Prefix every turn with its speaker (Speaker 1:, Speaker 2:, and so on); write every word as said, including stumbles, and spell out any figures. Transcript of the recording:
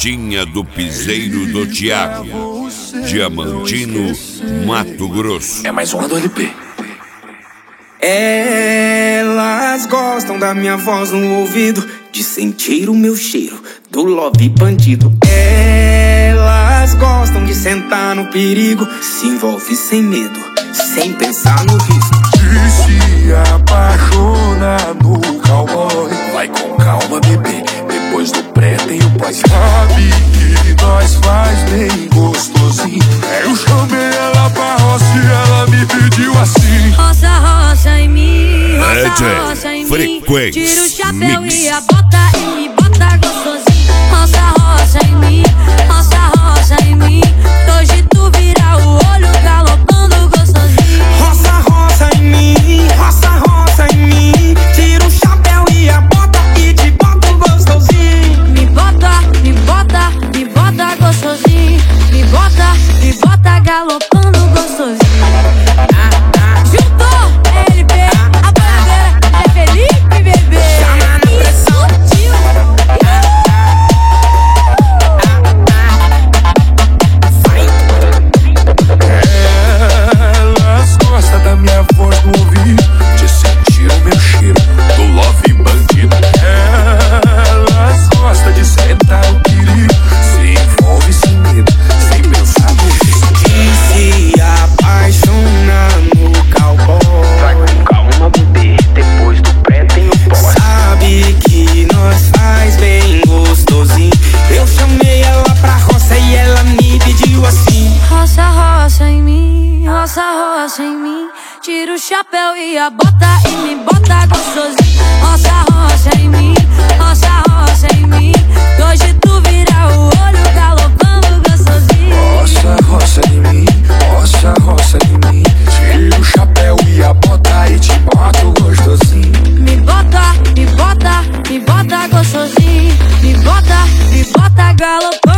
Speaker 1: festinha do piseiro do Tiago, Diamantino, Mato Grosso.
Speaker 2: É mais uma do L P.
Speaker 3: Elas gostam da minha voz no ouvido, de sentir o meu cheiro do love bandido. Elas gostam de sentar no perigo, se envolve sem medo, sem pensar no risco.
Speaker 2: De se apaixonar no cowboy. Vai com calma, bebê, depois do pré tem o pós. Sabe que nós faz bem gostosinho. Eu chamei ela pra roça e ela me pediu assim:
Speaker 4: roça, roça em mim, roça,
Speaker 1: é,
Speaker 4: roça em
Speaker 1: frequência,
Speaker 4: mim. Tira o chapéu
Speaker 1: mix.
Speaker 4: e a bota e me bota gostosinho. Roça, roça em mim, roça, roça em mim. Hoje tu vira o olho galopando gostosinho.
Speaker 3: Roça, roça em mim, roça, roça em mim. Tira o chapéu e a bota e te boto gostosinho.
Speaker 4: Me bota, me bota, me bota gostosinho. Me bota, me bota galopando gostosinho. Juntou L P, a bandeira é Felipe, bebê. E sutil.
Speaker 2: Elas gostam da minha voz no ouvido, de sentir o meu cheiro do love bandido. Elas gostam de sentar o perigo, se envolve sem medo, sem pensar no risco.
Speaker 3: De se apaixonar no cowboy.
Speaker 2: Vai com calma, bebê, depois do pré tem o pós.
Speaker 3: Sabe que nós faz bem gostosinho. Eu chamei ela pra roça e ela me pediu assim:
Speaker 4: Roça, roça em mim, roça, roça em mim. Tira o chapéu e a bota e me bota gostosinho. Roça, roça em mim, roça, roça em mim. Hoje tu vira o olho galopando gostosinho.
Speaker 2: Roça, roça em mim, roça, roça em mim. Tira o chapéu e a bota e te boto gostosinho.
Speaker 4: Me bota, me bota, me bota gostosinho. Me bota, me bota galopando.